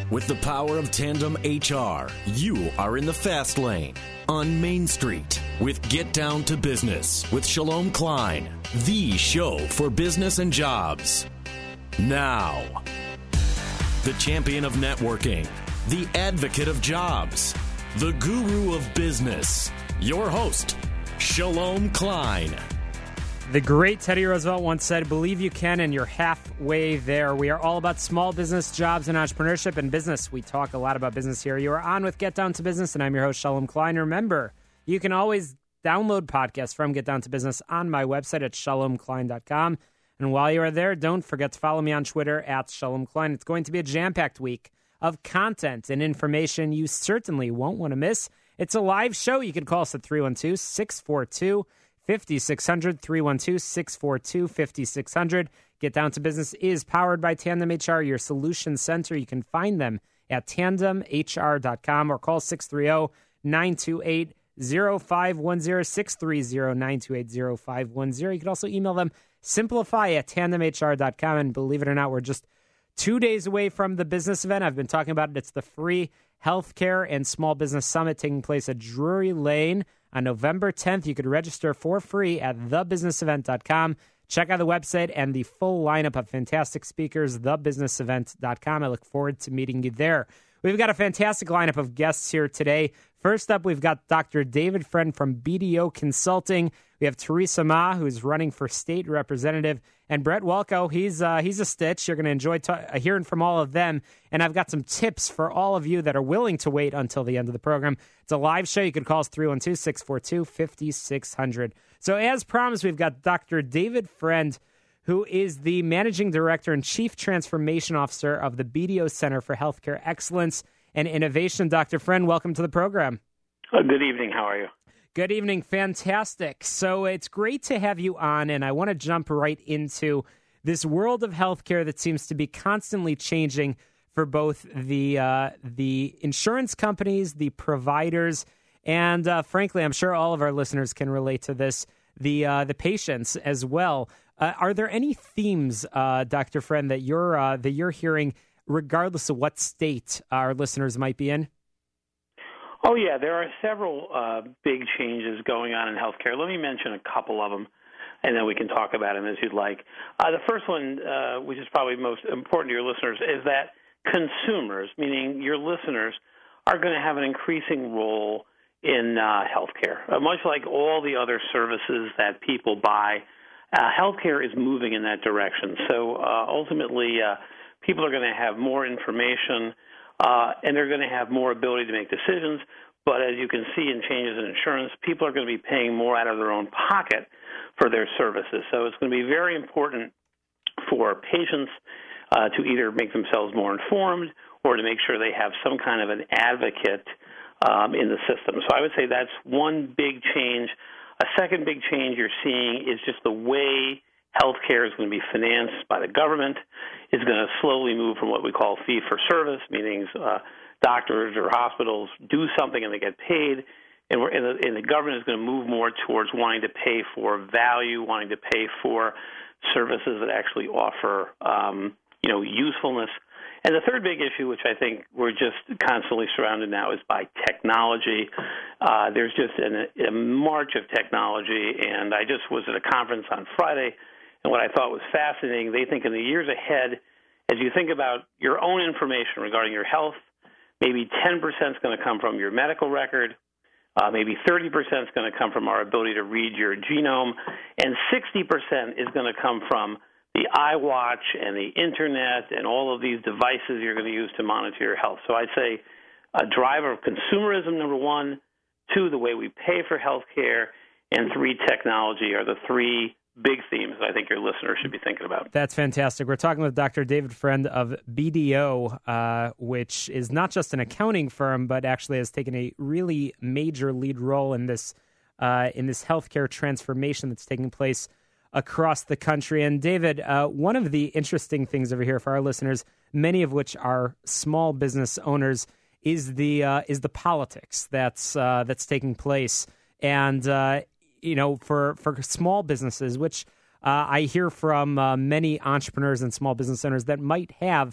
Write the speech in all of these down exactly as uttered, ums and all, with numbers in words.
With the power of Tandem H R, you are in the fast lane on Main Street with Get Down to Business with Shalom Klein, the show for business and jobs. Now, the champion of networking, the advocate of jobs, the guru of business, your host, Shalom Klein. The great Teddy Roosevelt once said, believe you can and you're halfway there. We are all about small business, jobs, and entrepreneurship and business. We talk a lot about business here. You are on with Get Down to Business, and I'm your host, Shalom Klein. Remember, you can always download podcasts from Get Down to Business on my website at shalom klein dot com. And while you are there, don't forget to follow me on Twitter at Shalom Klein. It's going to be a jam-packed week of content and information you certainly won't want to miss. It's a live show. You can call us at three one two, six four two, five six zero zero, three one two, six four two, five six zero zero. Get Down to Business is powered by Tandem H R, your solution center. You can find them at tandem h r dot com or call six three zero, nine two eight, zero five one zero, six three zero, nine two eight, zero five one zero. You can also email them, simplify at tandem h r dot com. And believe it or not, we're just two days away from the business event. I've been talking about it. It's the free Healthcare and Small Business Summit taking place at Drury Lane on November tenth. You could register for free at the business event dot com. Check out the website and the full lineup of fantastic speakers, the business event dot com. I look forward to meeting you there. We've got a fantastic lineup of guests here today. First up, we've got Doctor David Friend from B D O Consulting. We have Teresa Ma, who's running for state representative, and Brett Welko. He's uh, he's a stitch. You're going to enjoy ta- hearing from all of them. And I've got some tips for all of you that are willing to wait until the end of the program. It's a live show. You can call us three one two, six four two, five six zero zero. So as promised, we've got Doctor David Friend, who is the Managing Director and Chief Transformation Officer of the B D O Center for Healthcare Excellence and Innovation. Doctor Friend, welcome to the program. Uh, good evening. How are you? Good evening. Fantastic. So it's great to have you on, and I want to jump right into this world of healthcare that seems to be constantly changing for both the uh, the insurance companies, the providers, and uh, frankly, I'm sure all of our listeners can relate to this, the uh, the patients as well. Uh, are there any themes, uh, Doctor Friend, that you're uh, that you're hearing, regardless of what state our listeners might be in? Oh, yeah, there are several uh, big changes going on in healthcare. Let me mention a couple of them, and then we can talk about them as you'd like. Uh, the first one, uh, which is probably most important to your listeners, is that consumers, meaning your listeners, are going to have an increasing role in uh, healthcare. Uh, much like all the other services that people buy, uh, healthcare is moving in that direction. So uh, ultimately, uh, people are going to have more information, Uh, and they're going to have more ability to make decisions. But as you can see in changes in insurance, people are going to be paying more out of their own pocket for their services. So it's going to be very important for patients uh, to either make themselves more informed or to make sure they have some kind of an advocate um, in the system. So I would say that's one big change. A second big change you're seeing is just the way healthcare is going to be financed by the government. It's going to slowly move from what we call fee-for-service, meaning uh, doctors or hospitals do something and they get paid, and, we're, and, the, and the government is going to move more towards wanting to pay for value, wanting to pay for services that actually offer, um, you know, usefulness. And the third big issue, which I think we're just constantly surrounded now, is by technology. Uh, there's just an, a march of technology, and I just was at a conference on Friday. And what I thought was fascinating, they think in the years ahead, as you think about your own information regarding your health, maybe ten percent is going to come from your medical record, uh, maybe thirty percent is going to come from our ability to read your genome, and sixty percent is going to come from the iWatch and the Internet and all of these devices you're going to use to monitor your health. So I'd say a driver of consumerism, number one, two, the way we pay for healthcare, and three, technology are the three big themes I think your listeners should be thinking about. That's fantastic. We're talking with Doctor David Friend of B D O, uh, which is not just an accounting firm, but actually has taken a really major lead role in this uh, in this healthcare transformation that's taking place across the country. And David, uh, one of the interesting things over here for our listeners, many of which are small business owners, is the uh, is the politics that's uh, that's taking place. And uh, you know, for, for small businesses, which uh, I hear from uh, many entrepreneurs and small business owners that might have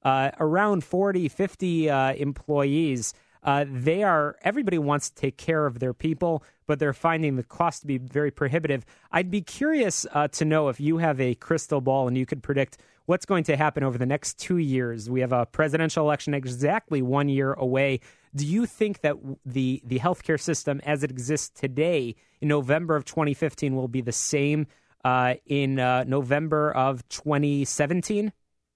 uh, around forty, fifty uh, employees. Uh, they are, everybody wants to take care of their people, but they're finding the cost to be very prohibitive. I'd be curious uh, to know if you have a crystal ball and you could predict what's going to happen over the next two years. We have a presidential election exactly one year away. Do you think that the, the healthcare system as it exists today in November of twenty fifteen will be the same uh, in uh, November of twenty seventeen?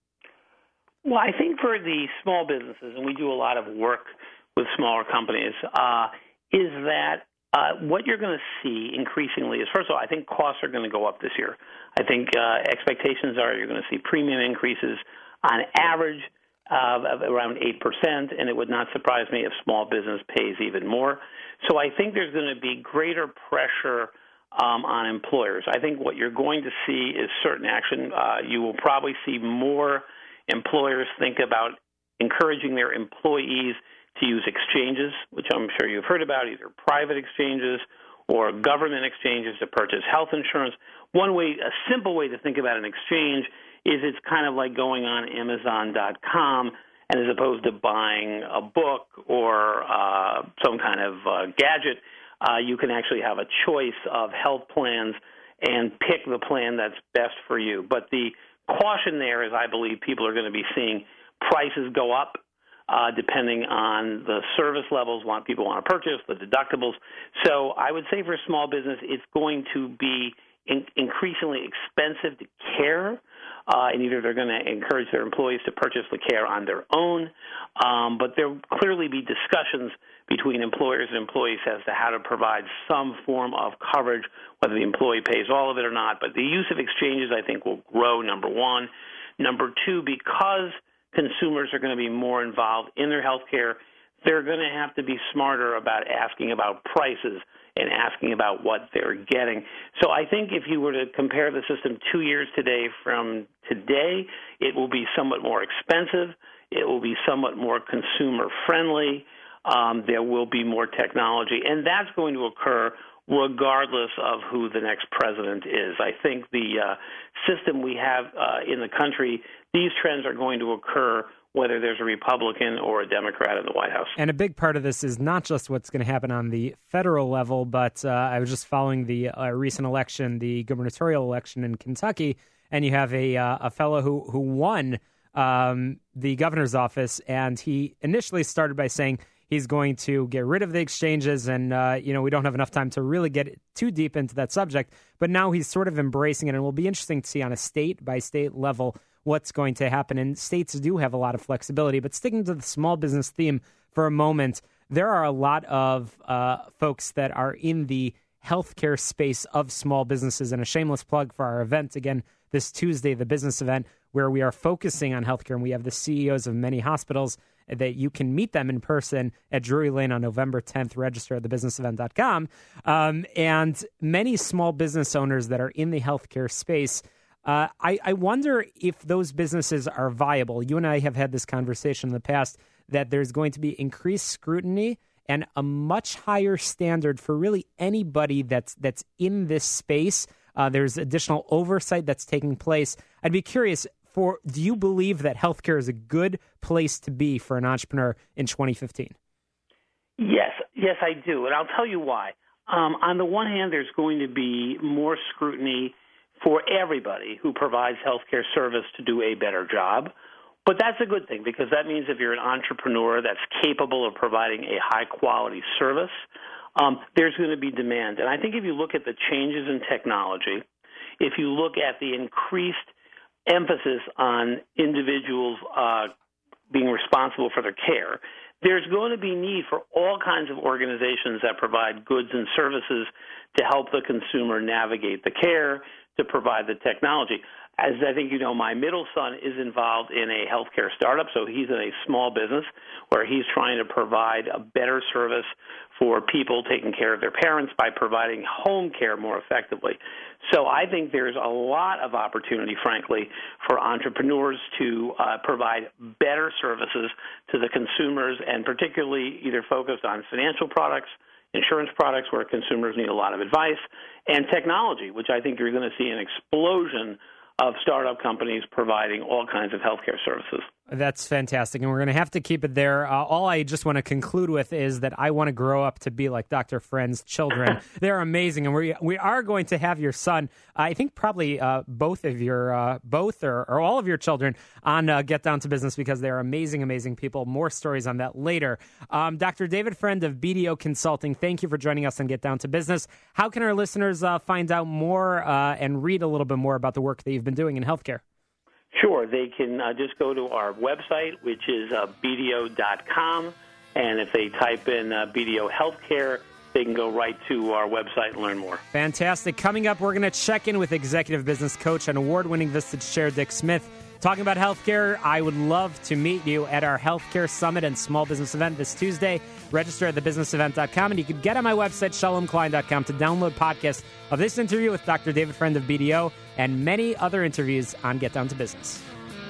Well, I think for the small businesses, and we do a lot of work with smaller companies, uh, is that uh, what you're going to see increasingly is, first of all, I think costs are going to go up this year. I think uh, expectations are you're going to see premium increases on average uh, of around eight percent, and it would not surprise me if small business pays even more. So I think there's going to be greater pressure um, on employers. I think what you're going to see is certain action. Uh, you will probably see more employers think about encouraging their employees to use exchanges, which I'm sure you've heard about, either private exchanges or government exchanges to purchase health insurance. One way, a simple way to think about an exchange is it's kind of like going on Amazon dot com, and as opposed to buying a book or uh, some kind of uh, gadget, uh, you can actually have a choice of health plans and pick the plan that's best for you. But the caution there is I believe people are going to be seeing prices go up uh, depending on the service levels want people want to purchase, the deductibles. So I would say for small business, it's going to be in- increasingly expensive to care. Uh, and either they're going to encourage their employees to purchase the care on their own, um, but there will clearly be discussions between employers and employees as to how to provide some form of coverage, whether the employee pays all of it or not. But the use of exchanges, I think, will grow, number one. Number two, because consumers are going to be more involved in their health care, they're going to have to be smarter about asking about prices and asking about what they're getting. So I think if you were to compare the system two years today from today, it will be somewhat more expensive. It will be somewhat more consumer-friendly. Um, there will be more technology, and that's going to occur regardless of who the next president is. I think the uh, system we have uh, in the country, these trends are going to occur whether there's a Republican or a Democrat in the White House. And a big part of this is not just what's going to happen on the federal level, but uh, I was just following the uh, recent election, the gubernatorial election in Kentucky, and you have a uh, a fellow who, who won um, the governor's office, and he initially started by saying he's going to get rid of the exchanges, and uh, you know we don't have enough time to really get too deep into that subject, but now he's sort of embracing it, and it will be interesting to see on a state-by-state level what's going to happen. And states do have a lot of flexibility. But sticking to the small business theme for a moment, there are a lot of uh, folks that are in the healthcare space of small businesses. And a shameless plug for our event, again, this Tuesday, the business event, where we are focusing on healthcare. And we have the C E Os of many hospitals that you can meet them in person at Drury Lane on November tenth. Register at the business event dot com. Um, and many small business owners that are in the healthcare space, Uh, I, I wonder if those businesses are viable. You and I have had this conversation in the past that there's going to be increased scrutiny and a much higher standard for really anybody that's that's in this space. Uh, there's additional oversight that's taking place. I'd be curious, for do you believe that healthcare is a good place to be for an entrepreneur in twenty fifteen? Yes, yes, I do, and I'll tell you why. Um, on the one hand, there's going to be more scrutiny for everybody who provides healthcare service to do a better job. But that's a good thing, because that means if you're an entrepreneur that's capable of providing a high-quality service, um, there's going to be demand. And I think if you look at the changes in technology, if you look at the increased emphasis on individuals uh, being responsible for their care, there's going to be need for all kinds of organizations that provide goods and services to help the consumer navigate the care, to provide the technology. As I think you know, my middle son is involved in a healthcare startup, so he's in a small business where he's trying to provide a better service for people taking care of their parents by providing home care more effectively. So I think there's a lot of opportunity, frankly, for entrepreneurs to uh, provide better services to the consumers, and particularly either focused on financial products, insurance products where consumers need a lot of advice, and technology, which I think you're going to see an explosion of startup companies providing all kinds of healthcare services. That's fantastic, and we're going to have to keep it there. Uh, all I just want to conclude with is that I want to grow up to be like Doctor Friend's children. They're amazing, and we we are going to have your son, I think probably uh, both of your, uh, both or, or all of your children on uh, Get Down to Business because they're amazing, amazing people. More stories on that later. Um, Doctor David Friend of B D O Consulting, thank you for joining us on Get Down to Business. How can our listeners uh, find out more uh, and read a little bit more about the work that you've been doing in healthcare? Sure. They can uh, just go to our website, which is uh, B D O dot com, and if they type in uh, B D O Healthcare, they can go right to our website and learn more. Fantastic. Coming up, we're going to check in with executive business coach and award-winning Vistage Chair Dick Smith. Talking about healthcare, I would love to meet you at our Healthcare Summit and Small Business Event this Tuesday. Register at the business event dot com, and you can get on my website, shalom klein dot com, to download podcasts of this interview with Doctor David Friend of B D O and many other interviews on Get Down to Business.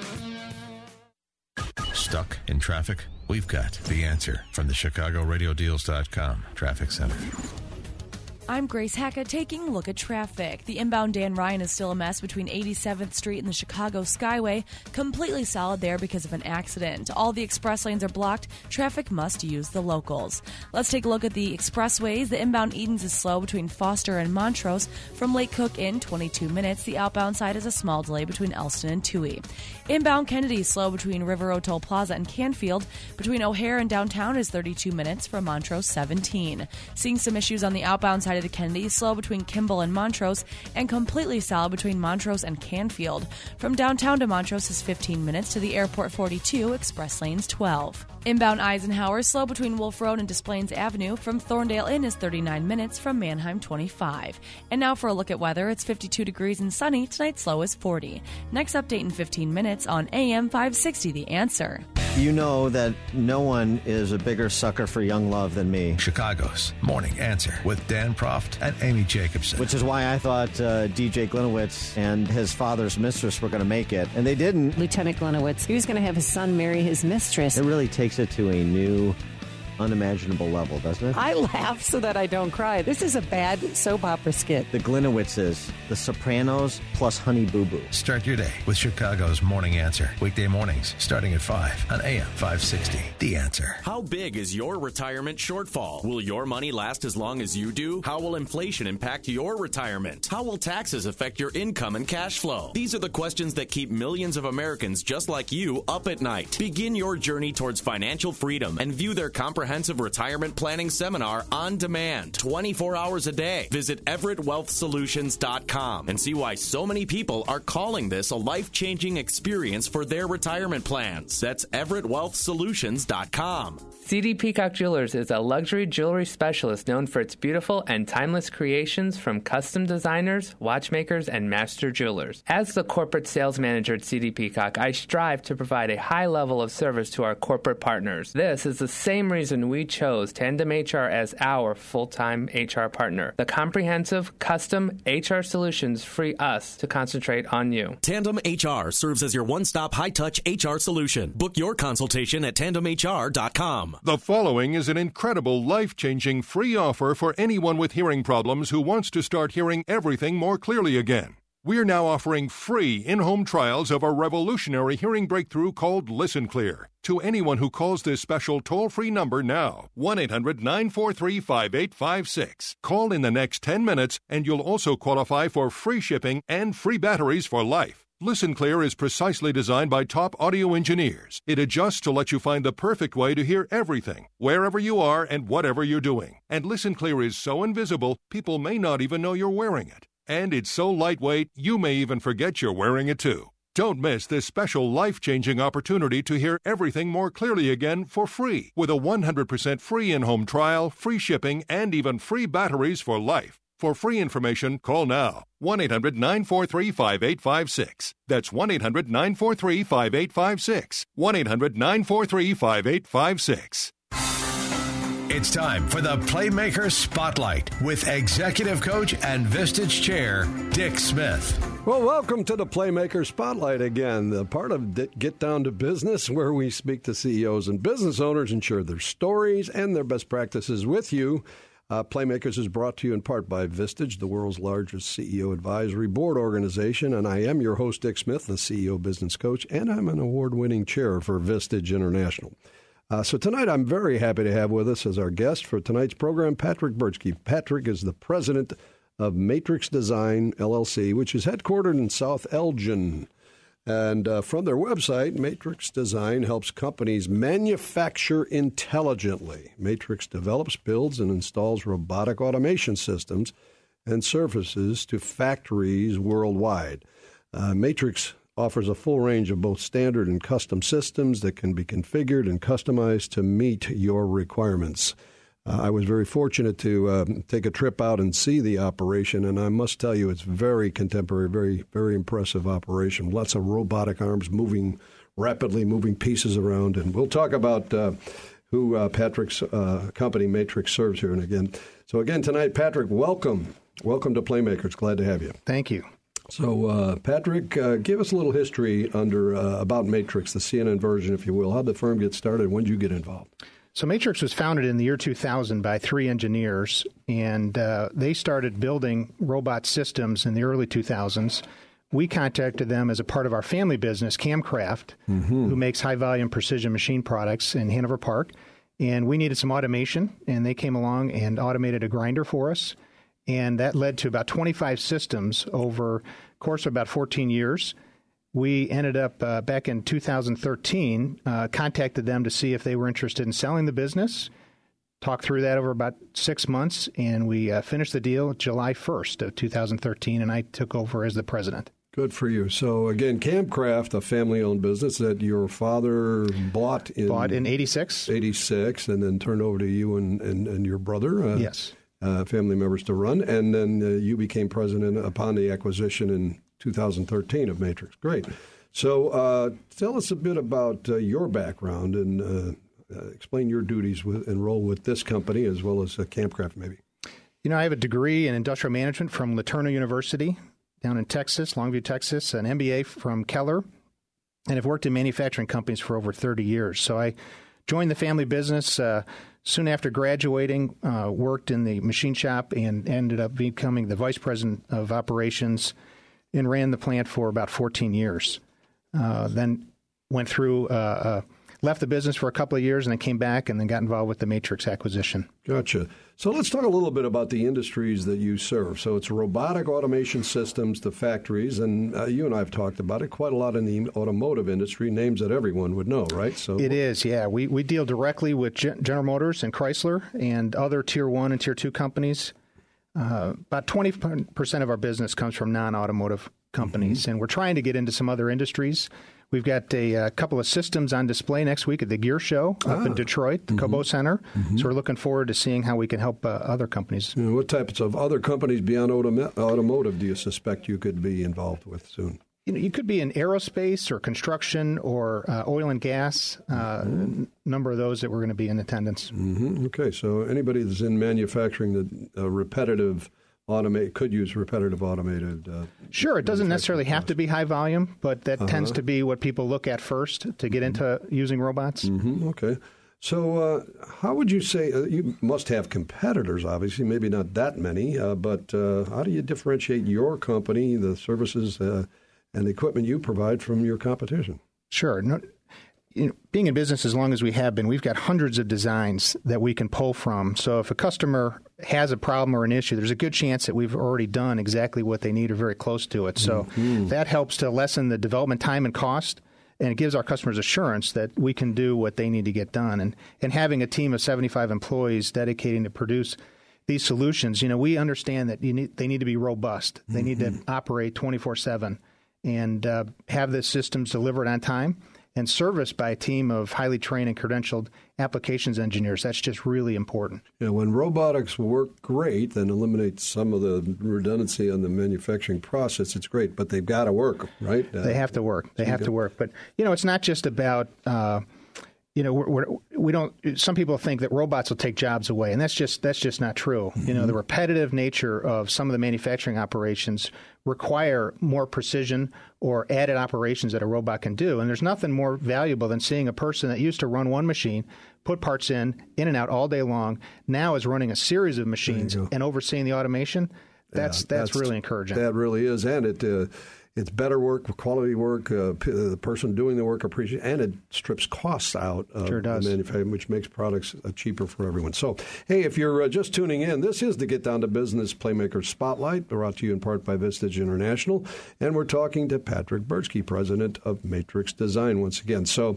Stuck in traffic? We've got the answer from the Chicago Radio Deals dot com Traffic Center. I'm Grace Hackett taking a look at traffic. The inbound Dan Ryan is still a mess between eighty-seventh Street and the Chicago Skyway. Completely solid there because of an accident. All the express lanes are blocked. Traffic must use the locals. Let's take a look at the expressways. The inbound Edens is slow between Foster and Montrose. From Lake Cook in twenty-two minutes. The outbound side is a small delay between Elston and Toohey. Inbound Kennedy is slow between River Road Toll Plaza and Canfield. Between O'Hare and downtown is thirty-two minutes. From Montrose, seventeen. Seeing some issues on the outbound side of the Kennedy, slow between Kimball and Montrose, and completely solid between Montrose and Canfield. From downtown to Montrose is fifteen minutes, to the airport forty-two, express lanes twelve. Inbound Eisenhower, slow between Wolf Road and Des Plaines Avenue. From Thorndale Inn is thirty-nine minutes, from Manheim twenty-five. And now for a look at weather. It's fifty-two degrees and sunny. Tonight's low is forty. Next update in fifteen minutes on A M five sixty, The Answer. You know that no one is a bigger sucker for young love than me. Chicago's Morning Answer with Dan Proft and Amy Jacobson. Which is why I thought uh, D J Glinowitz and his father's mistress were going to make it, and they didn't. Lieutenant Glinowitz, he was going to have his son marry his mistress. It really takes it to a new, unimaginable level, doesn't it? I laugh so that I don't cry. This is a bad soap opera skit. The Glinowitzes, The Sopranos, plus Honey Boo Boo. Start your day with Chicago's Morning Answer. Weekday mornings starting at five on A M five sixty. The Answer. How big is your retirement shortfall? Will your money last as long as you do? How will inflation impact your retirement? How will taxes affect your income and cash flow? These are the questions that keep millions of Americans just like you up at night. Begin your journey towards financial freedom and view their comprehensive retirement planning seminar on demand, twenty-four hours a day. Visit Everett Wealth Solutions dot com and see why so many people are calling this a life-changing experience for their retirement plans. That's Everett Wealth Solutions dot com. C D Peacock Jewelers is a luxury jewelry specialist known for its beautiful and timeless creations from custom designers, watchmakers, and master jewelers. As the corporate sales manager at C D Peacock, I strive to provide a high level of service to our corporate partners. This is the same reason we chose Tandem H R as our full-time H R partner. The comprehensive, custom H R solutions free us to concentrate on you. Tandem H R serves as your one-stop high-touch H R solution. Book your consultation at tandem H R dot com. The following is an incredible, life-changing free offer for anyone with hearing problems who wants to start hearing everything more clearly again. We're now offering free in-home trials of a revolutionary hearing breakthrough called Listen Clear to anyone who calls this special toll-free number now, one eight hundred nine four three five eight five six. Call in the next ten minutes, and you'll also qualify for free shipping and free batteries for life. Listen Clear is precisely designed by top audio engineers. It adjusts to let you find the perfect way to hear everything, wherever you are and whatever you're doing. And Listen Clear is so invisible, people may not even know you're wearing it. And it's so lightweight, you may even forget you're wearing it too. Don't miss this special life-changing opportunity to hear everything more clearly again for free with a one hundred percent free in-home trial, free shipping, and even free batteries for life. For free information, call now, one eight hundred nine four three five eight five six. That's one eight hundred nine four three five eight five six. one eight hundred nine four three five eight five six. It's time for the Playmaker Spotlight with Executive Coach and Vistage Chair, Dick Smith. Well, welcome to the Playmaker Spotlight again, the part of Get Down to Business where we speak to C E Os and business owners and share their stories and their best practices with you. Uh, Playmakers is brought to you in part by Vistage, the world's largest C E O advisory board organization, and I am your host, Dick Smith, the C E O business coach, and I'm an award-winning chair for Vistage International. Uh, so tonight I'm very happy to have with us as our guest for tonight's program, Patrick Birchke. Patrick is the president of Matrix Design, L L C, which is headquartered in South Elgin. And uh, from their website, Matrix Design helps companies manufacture intelligently. Matrix develops, builds, and installs robotic automation systems and services to factories worldwide. Uh, Matrix offers a full range of both standard and custom systems that can be configured and customized to meet your requirements. Uh, I was very fortunate to uh, take a trip out and see the operation, and I must tell you it's very contemporary, very, very impressive operation. Lots of robotic arms moving, rapidly moving pieces around, and we'll talk about uh, who uh, Patrick's uh, company, Matrix, serves here and again. So again, tonight, Patrick, welcome. Welcome to Playmakers. Glad to have you. Thank you. So, uh, Patrick, uh, give us a little history under uh, about Matrix, the C N N version, if you will. How did the firm get started? When did you get involved? So Matrix was founded in the year two thousand by three engineers, and uh, they started building robot systems in the early two thousands. We contacted them as a part of our family business, Camcraft, mm-hmm. who makes high-volume precision machine products in Hanover Park, and we needed some automation, and they came along and automated a grinder for us, and that led to about twenty-five systems over the course of about fourteen years. We ended up, uh, back in two thousand thirteen, uh, contacted them to see if they were interested in selling the business, talked through that over about six months, and we uh, finished the deal July first of two thousand thirteen, and I took over as the president. Good for you. So, again, Camcraft, a family-owned business that your father bought in... Bought in eighty-six. eighty-six, and then turned over to you and, and, and your brother. Uh, yes. Uh, family members to run, and then uh, you became president upon the acquisition in two thousand thirteen of Matrix. Great. So uh, tell us a bit about uh, your background and uh, uh, explain your duties with, and role with this company as well as uh, Camcraft, maybe. You know, I have a degree in industrial management from LeTourneau University down in Texas, Longview, Texas, an M B A from Keller, and I've worked in manufacturing companies for over thirty years. So I joined the family business uh, soon after graduating, uh, worked in the machine shop, and ended up becoming the vice president of operations and ran the plant for about fourteen years. Uh, then went through, uh, uh, left the business for a couple of years and then came back and then got involved with the Matrix acquisition. Gotcha. So let's talk a little bit about the industries that you serve. So it's robotic automation systems to factories, and uh, you and I have talked about it quite a lot in the automotive industry, names that everyone would know, right? So it is, yeah. We, we deal directly with General Motors and Chrysler and other Tier one and Tier two companies. Uh, about twenty percent of our business comes from non-automotive companies, mm-hmm. and we're trying to get into some other industries. We've got a, a couple of systems on display next week at the Gear Show up ah. in Detroit, the mm-hmm. Cobo Center. Mm-hmm. So we're looking forward to seeing how we can help uh, other companies. You know, what types of other companies beyond autom- automotive do you suspect you could be involved with soon? You know, you could be in aerospace or construction or uh, oil and gas. Uh, mm-hmm. A number of those that we're going to be in attendance. Mm-hmm. Okay, so anybody that's in manufacturing the uh, repetitive automate could use repetitive automated. Uh, sure, it doesn't necessarily have to be high volume, but that uh-huh. tends to be what people look at first to get into mm-hmm. using robots. Mm-hmm. Okay. So uh, how would you say, uh, you must have competitors, obviously, maybe not that many, uh, but uh, how do you differentiate your company, the services uh, and the equipment you provide from your competition? Sure. No, you know, being in business as long as we have been, we've got hundreds of designs that we can pull from. So if a customer has a problem or an issue, there's a good chance that we've already done exactly what they need or very close to it. So mm-hmm. that helps to lessen the development time and cost, and it gives our customers assurance that we can do what they need to get done. And, and having a team of seventy-five employees dedicating to produce these solutions, you know, we understand that you need, they need to be robust. They mm-hmm. need to operate twenty-four seven and uh, have the systems delivered on time and serviced by a team of highly trained and credentialed applications engineers. That's just really important. Yeah, when robotics work great, then eliminates some of the redundancy on the manufacturing process. It's great, but they've got to work, right? Uh, they have to work. They so have to work. But, you know, it's not just about, uh, you know, we're, we're, we don't. Some people think that robots will take jobs away, and that's just that's just not true. Mm-hmm. You know, the repetitive nature of some of the manufacturing operations require more precision or added operations that a robot can do. And there's nothing more valuable than seeing a person that used to run one machine, put parts in, in and out all day long, now is running a series of machines and overseeing the automation. That's, yeah, that's that's really encouraging. That really is, and it. Uh, It's better work, quality work, uh, p- the person doing the work appreciates, and it strips costs out of sure does. the manufacturing, which makes products uh, cheaper for everyone. So, hey, if you're uh, just tuning in, this is the Get Down to Business Playmaker Spotlight, brought to you in part by Vistage International, and we're talking to Patrick Birchke, president of Matrix Design, once again. So,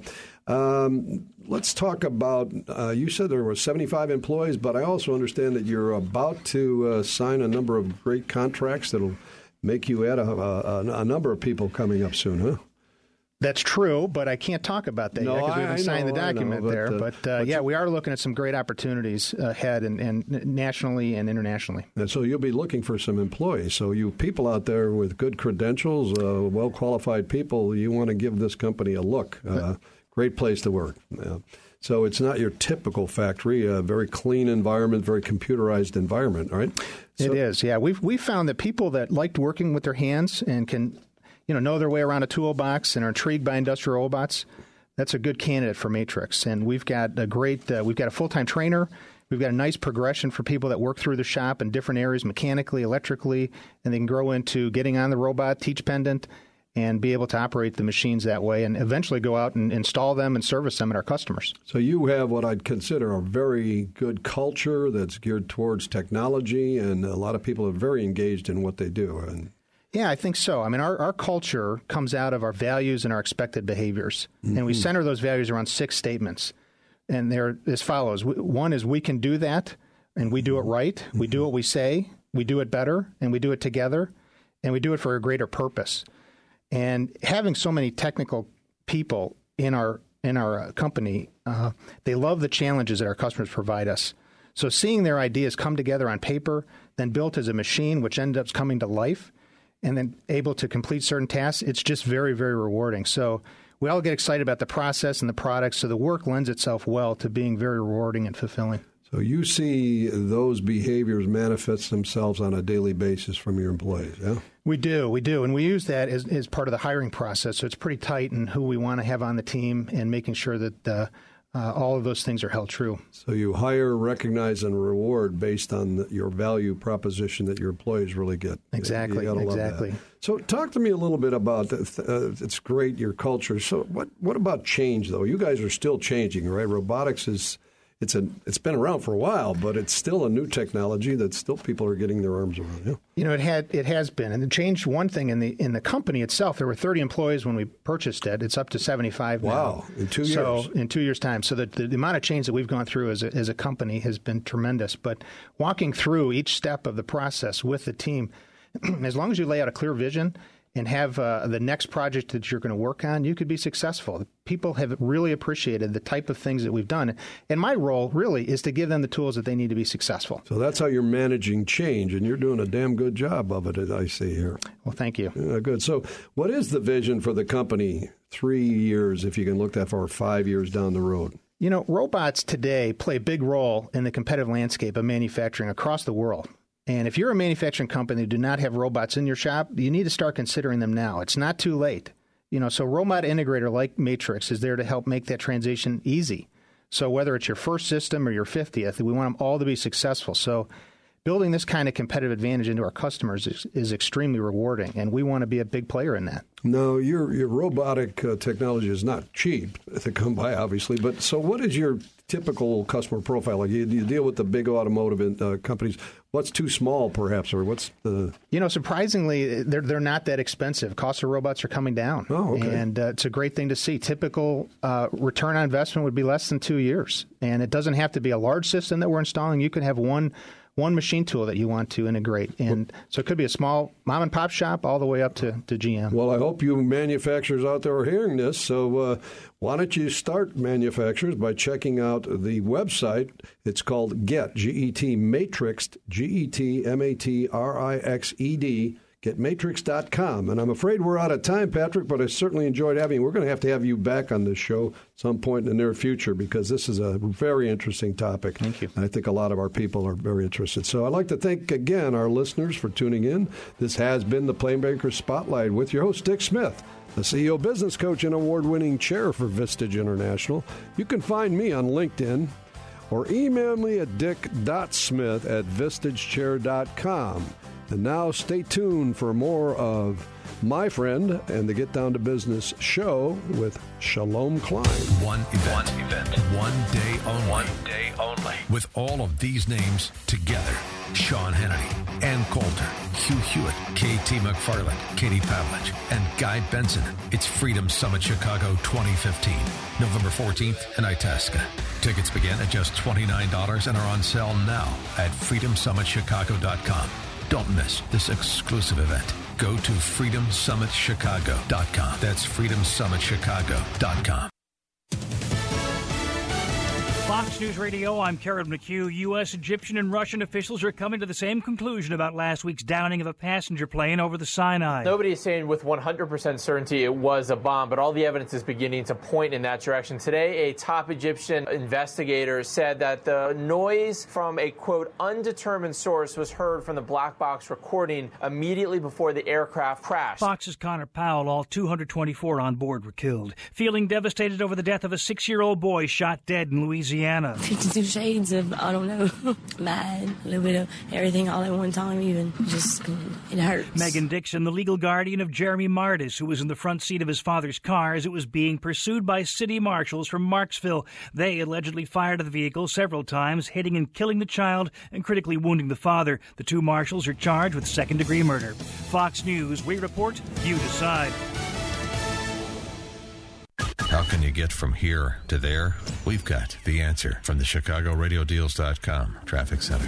um, let's talk about, uh, you said there were seventy-five employees, but I also understand that you're about to uh, sign a number of great contracts that'll make you add a, a, a number of people coming up soon, huh? That's true, but I can't talk about that no, yet because we I, haven't I signed know, the document know, but, there. Uh, but, uh, but yeah, we are looking at some great opportunities ahead and, and nationally and internationally. And so you'll be looking for some employees. So you people out there with good credentials, uh, well-qualified people, you want to give this company a look. Uh, great place to work. Uh, So it's not your typical factory, a very clean environment, very computerized environment, right? So, it is, yeah. We've we found that people that liked working with their hands and can, you know, know their way around a toolbox and are intrigued by industrial robots, that's a good candidate for Matrix. And we've got a great, uh, we've got a full-time trainer. We've got a nice progression for people that work through the shop in different areas, mechanically, electrically, and they can grow into getting on the robot, teach pendant, and be able to operate the machines that way and eventually go out and install them and service them at our customers. So you have what I'd consider a very good culture that's geared towards technology, and a lot of people are very engaged in what they do. And yeah, I think so. I mean, our, our culture comes out of our values and our expected behaviors, mm-hmm. and we center those values around six statements. And they're as follows. One is we can do that, and we do it right. Mm-hmm. We do what we say. We do it better, and we do it together, and we do it for a greater purpose. And having so many technical people in our in our uh, company, uh, they love the challenges that our customers provide us. So seeing their ideas come together on paper, then built as a machine, which ends up coming to life, and then able to complete certain tasks, it's just very, very rewarding. So we all get excited about the process and the products, so the work lends itself well to being very rewarding and fulfilling. So you see those behaviors manifest themselves on a daily basis from your employees, yeah? We do, we do. And we use that as, as part of the hiring process. So it's pretty tight in who we want to have on the team and making sure that uh, uh, all of those things are held true. So you hire, recognize, and reward based on the, your value proposition that your employees really get. Exactly, you exactly. Love that. So talk to me a little bit about, uh, it's great, your culture. So what, what about change, though? You guys are still changing, right? Robotics is... It's a it's been around for a while, but it's still a new technology that still people are getting their arms around. Yeah. You know, it had it has been, and it changed one thing in the in the company itself. There were thirty employees when we purchased it. It's up to seventy-five now. Wow, in two years. So in two years' time. So the, the, the amount of change that we've gone through as a, as a company has been tremendous. But walking through each step of the process with the team, as long as you lay out a clear vision and have uh, the next project that you're going to work on, you could be successful. People have really appreciated the type of things that we've done. And my role really is to give them the tools that they need to be successful. So that's how you're managing change, and you're doing a damn good job of it, as I see here. Well, thank you. Yeah, good. So what is the vision for the company three years, if you can look that far, five years down the road? You know, robots today play a big role in the competitive landscape of manufacturing across the world. And if you're a manufacturing company that do not have robots in your shop, you need to start considering them now. It's not too late. You know, so robot integrator like Matrix is there to help make that transition easy. So whether it's your first system or your fiftieth, we want them all to be successful. So building this kind of competitive advantage into our customers is, is extremely rewarding, and we want to be a big player in that. No, your your robotic uh, technology is not cheap to come by, obviously. But so what is your typical customer profile? Like you, you deal with the big automotive uh, companies. What's too small, perhaps, or what's the... You know, surprisingly, they're they're not that expensive. Costs of robots are coming down. Oh, okay. And uh, it's a great thing to see. Typical uh, return on investment would be less than two years. And it doesn't have to be a large system that we're installing. You could have one one machine tool that you want to integrate. And so it could be a small mom-and-pop shop all the way up to, to G M. Well, I hope you manufacturers out there are hearing this. So uh, why don't you start, manufacturers, by checking out the website. It's called GET, G E T Matrixed, G E T M A T R I X E D, get matrix dot com. And I'm afraid we're out of time, Patrick, but I certainly enjoyed having you. We're going to have to have you back on this show some point in the near future because this is a very interesting topic. Thank you. And I think a lot of our people are very interested. So I'd like to thank again our listeners for tuning in. This has been the Playmaker Spotlight with your host, Dick Smith, the C E O business coach and award-winning chair for Vistage International. You can find me on LinkedIn or email me at dick dot smith at vistage chair dot com. And now stay tuned for more of My Friend and the Get Down to Business show with Shalom Klein. One event. One event. One day only. One day only. With all of these names together. Sean Hannity, Ann Coulter, Hugh Hewitt, K T McFarland, Katie Pavlich, and Guy Benson. It's Freedom Summit Chicago twenty fifteen, November fourteenth in Itasca. Tickets begin at just twenty-nine dollars and are on sale now at freedom summit chicago dot com. Don't miss this exclusive event. Go to freedom summit chicago dot com. That's freedom summit chicago dot com. Fox News Radio, I'm Karen McHugh. U S, Egyptian, and Russian officials are coming to the same conclusion about last week's downing of a passenger plane over the Sinai. Nobody is saying with one hundred percent certainty it was a bomb, but all the evidence is beginning to point in that direction. Today, a top Egyptian investigator said that the noise from a, quote, undetermined source was heard from the black box recording immediately before the aircraft crashed. Fox's Connor Powell, all two hundred twenty-four on board, were killed. Feeling devastated over the death of a six-year-old boy shot dead in Louisiana. fifty-two shades of, I don't know, mad, a little bit of everything all at one time even. Just, it hurts. Megan Dixon, the legal guardian of Jeremy Mardis, who was in the front seat of his father's car as it was being pursued by city marshals from Marksville. They allegedly fired at the vehicle several times, hitting and killing the child and critically wounding the father. The two marshals are charged with second-degree murder. Fox News, we report, you decide. How can you get from here to there? We've got the answer from the Chicago Radio Deals dot com Traffic Center.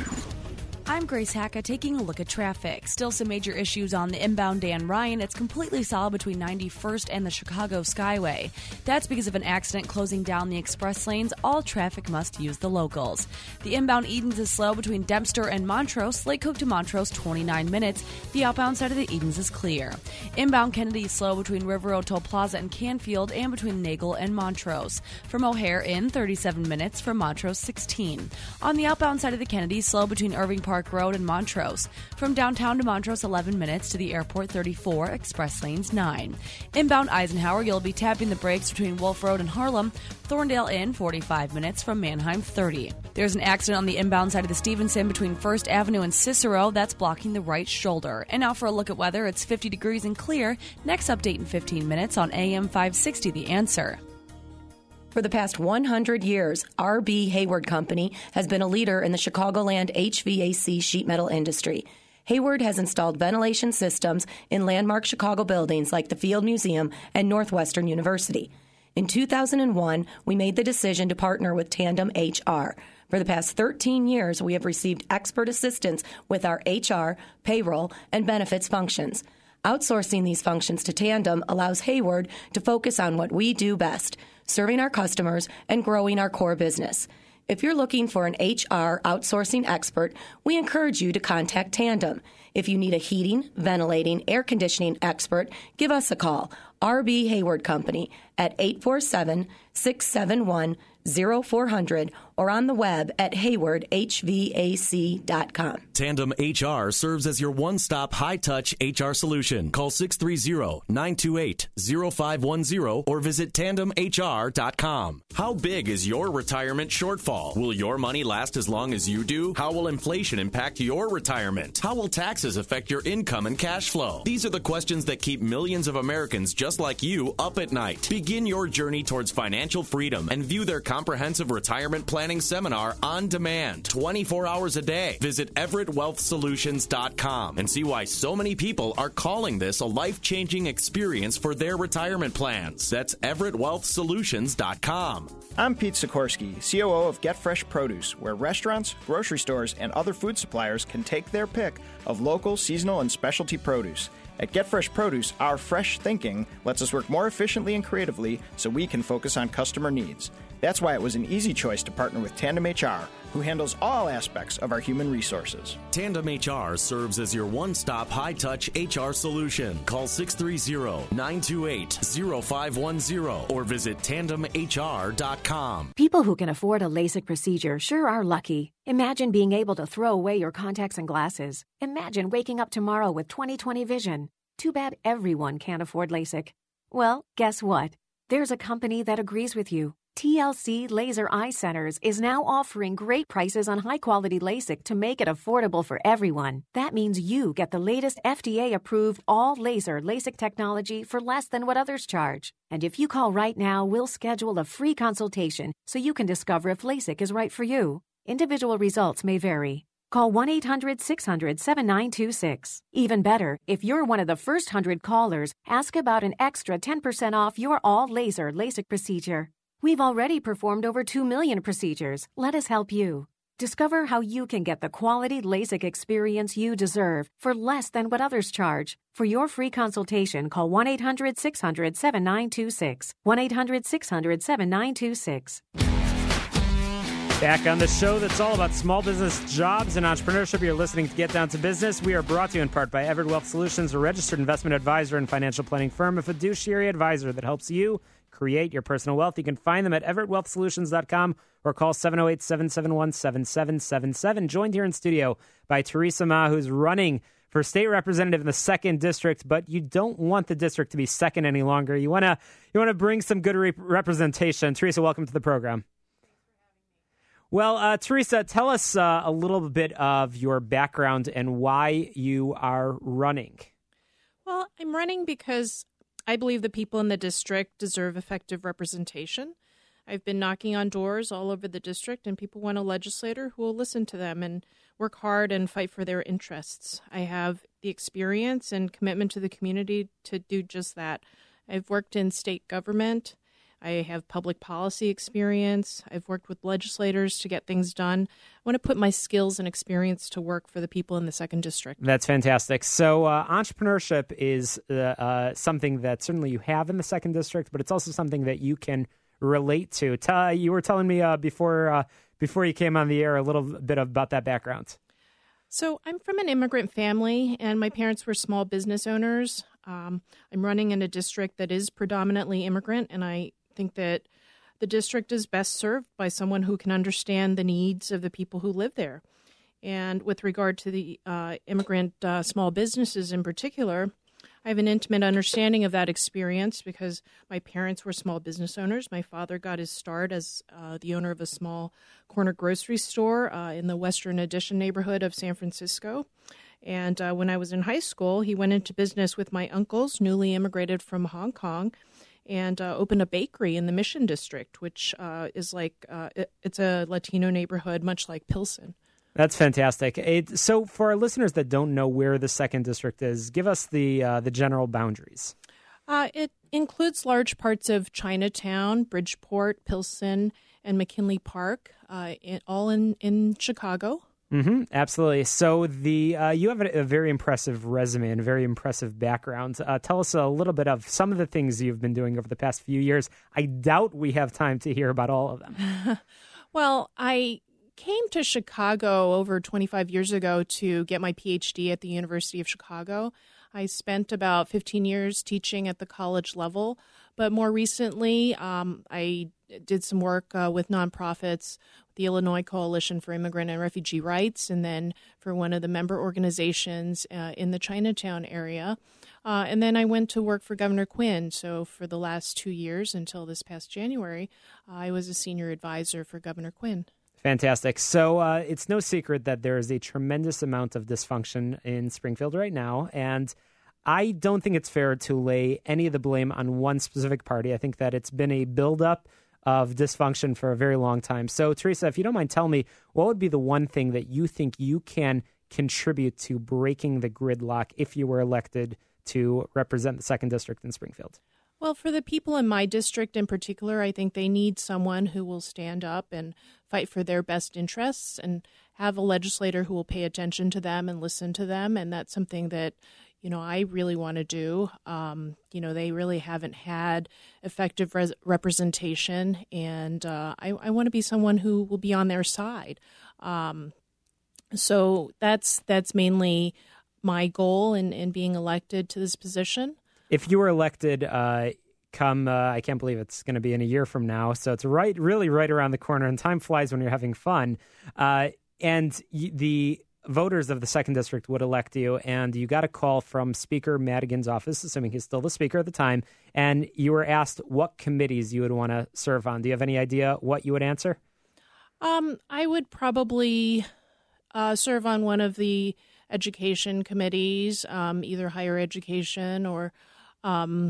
I'm Grace Hacka taking a look at traffic. Still some major issues on the inbound Dan Ryan. It's completely solid between ninety-first and the Chicago Skyway. That's because of an accident closing down the express lanes. All traffic must use the locals. The inbound Edens is slow between Dempster and Montrose. Lake Cook to Montrose, twenty-nine minutes. The outbound side of the Edens is clear. Inbound Kennedy is slow between River Road, Toll Plaza, and Canfield, and between Nagel and Montrose. From O'Hare in, thirty-seven minutes. From Montrose, sixteen. On the outbound side of the Kennedy, slow between Irving Park Road and Montrose. From downtown to Montrose, eleven minutes. To the airport, thirty-four. Express lanes, nine. Inbound Eisenhower, you'll be tapping the brakes between Wolf Road and Harlem. Thorndale in, forty-five minutes. From Manheim, thirty. There's an accident on the inbound side of the Stevenson between First Avenue and Cicero. That's blocking the right shoulder. And now for a look at weather. It's fifty degrees and clear. Next update in fifteen minutes on A M five sixty, The Answer. For the past one hundred years, R B Hayward Company has been a leader in the Chicagoland H V A C sheet metal industry. Hayward has installed ventilation systems in landmark Chicago buildings like the Field Museum and Northwestern University. In two thousand one, we made the decision to partner with Tandem H R. For the past thirteen years, we have received expert assistance with our H R, payroll, and benefits functions. Outsourcing these functions to Tandem allows Hayward to focus on what we do best, serving our customers and growing our core business. If you're looking for an H R outsourcing expert, we encourage you to contact Tandem. If you need a heating, ventilating, air conditioning expert, give us a call. R B Hayward Company at eight four seven, six seven one, zero four zero zero or on the web at hayward h v a c dot com. Tandem H R serves as your one-stop high-touch H R solution. Call six three zero, nine two eight, zero five one zero or visit tandem h r dot com. How big is your retirement shortfall? Will your money last as long as you do? How will inflation impact your retirement? How will taxes affect your income and cash flow? These are the questions that keep millions of Americans just like you up at night. Begin your journey towards financial freedom and view their comprehensive retirement planning seminar on demand, twenty-four hours a day. Visit everett wealth solutions dot com and see why so many people are calling this a life-changing experience for their retirement plans. That's everett wealth solutions dot com. I'm Pete Sikorsky, C O O of Get Fresh Produce, where restaurants, grocery stores, and other food suppliers can take their pick of local, seasonal, and specialty produce. At Get Fresh Produce, our fresh thinking lets us work more efficiently and creatively so we can focus on customer needs. That's why it was an easy choice to partner with Tandem H R, who handles all aspects of our human resources. Tandem H R serves as your one-stop high-touch H R solution. Call six three zero, nine two eight, zero five one zero or visit tandem h r dot com. People who can afford a LASIK procedure sure are lucky. Imagine being able to throw away your contacts and glasses. Imagine waking up tomorrow with twenty twenty vision. Too bad everyone can't afford LASIK. Well, guess what? There's a company that agrees with you. T L C Laser Eye Centers is now offering great prices on high-quality LASIK to make it affordable for everyone. That means you get the latest F D A-approved all-laser LASIK technology for less than what others charge. And if you call right now, we'll schedule a free consultation so you can discover if LASIK is right for you. Individual results may vary. Call one eight hundred six hundred seven nine two six. Even better, if you're one of the first one hundred callers, ask about an extra ten percent off your all-laser LASIK procedure. We've already performed over two million procedures. Let us help you. Discover how you can get the quality LASIK experience you deserve for less than what others charge. For your free consultation, call one eight hundred six hundred seven nine two six. one eight hundred six hundred seven nine two six. Back on the show that's all about small business jobs and entrepreneurship. You're listening to Get Down to Business. We are brought to you in part by Everett Wealth Solutions, a registered investment advisor and financial planning firm, a fiduciary advisor that helps you create your personal wealth. You can find them at everett wealth solutions dot com or call seven oh eight, seven seven one, seven seven seven seven. Joined here in studio by Teresa Ma, who's running for state representative in the second district, but you don't want the district to be second any longer. You want to you want to bring some good re- representation. Teresa, welcome to the program. Well, uh, Teresa, tell us uh, a little bit of your background and why you are running. Well, I'm running because I believe the people in the district deserve effective representation. I've been knocking on doors all over the district, and people want a legislator who will listen to them and work hard and fight for their interests. I have the experience and commitment to the community to do just that. I've worked in state government. I have public policy experience. I've worked with legislators to get things done. I want to put my skills and experience to work for the people in the second district. That's fantastic. So uh, entrepreneurship is uh, uh, something that certainly you have in the second district, but it's also something that you can relate to. Tell, you were telling me uh, before uh, before you came on the air a little bit about that background. So I'm from an immigrant family, and my parents were small business owners. Um, I'm running in a district that is predominantly immigrant, and I think that the district is best served by someone who can understand the needs of the people who live there. And with regard to the uh, immigrant uh, small businesses in particular, I have an intimate understanding of that experience because my parents were small business owners. My father got his start as uh, the owner of a small corner grocery store uh, in the Western Addition neighborhood of San Francisco. And uh, when I was in high school, he went into business with my uncles, newly immigrated from Hong Kong, and uh, opened a bakery in the Mission District, which uh, is like, uh, it, it's a Latino neighborhood, much like Pilsen. That's fantastic. It, so for our listeners that don't know where the second district is, give us the uh, the general boundaries. Uh, it includes large parts of Chinatown, Bridgeport, Pilsen, and McKinley Park, uh, in, all in, in Chicago. Mm-hmm, absolutely. So the uh, you have a, a very impressive resume and a very impressive background. Uh, tell us a little bit of some of the things you've been doing over the past few years. I doubt we have time to hear about all of them. Well, I came to Chicago over twenty-five years ago to get my P H D at the University of Chicago. I spent about fifteen years teaching at the college level, but more recently um, I did some work uh, with nonprofits, the Illinois Coalition for Immigrant and Refugee Rights, and then for one of the member organizations uh, in the Chinatown area. Uh, and then I went to work for Governor Quinn. So for the last two years until this past January, I was a senior advisor for Governor Quinn. Fantastic. So uh, it's no secret that there is a tremendous amount of dysfunction in Springfield right now, and I don't think it's fair to lay any of the blame on one specific party. I think that it's been a buildup of dysfunction for a very long time. So, Teresa, if you don't mind, tell me, what would be the one thing that you think you can contribute to breaking the gridlock if you were elected to represent the second district in Springfield? Well, for the people in my district in particular, I think they need someone who will stand up and fight for their best interests and have a legislator who will pay attention to them and listen to them. And that's something that, you know, I really want to do. Um, you know, they really haven't had effective res- representation, and uh, I, I want to be someone who will be on their side. Um, so that's that's mainly my goal in, in being elected to this position. If you were elected, uh, come, uh, I can't believe it's going to be in a year from now. So it's right, really right around the corner, and time flies when you're having fun. Uh, and y- the voters of the second district would elect you, and you got a call from Speaker Madigan's office, assuming he's still the speaker at the time, and you were asked what committees you would want to serve on. Do you have any idea what you would answer? Um, I would probably uh, serve on one of the education committees, um, either higher education or um,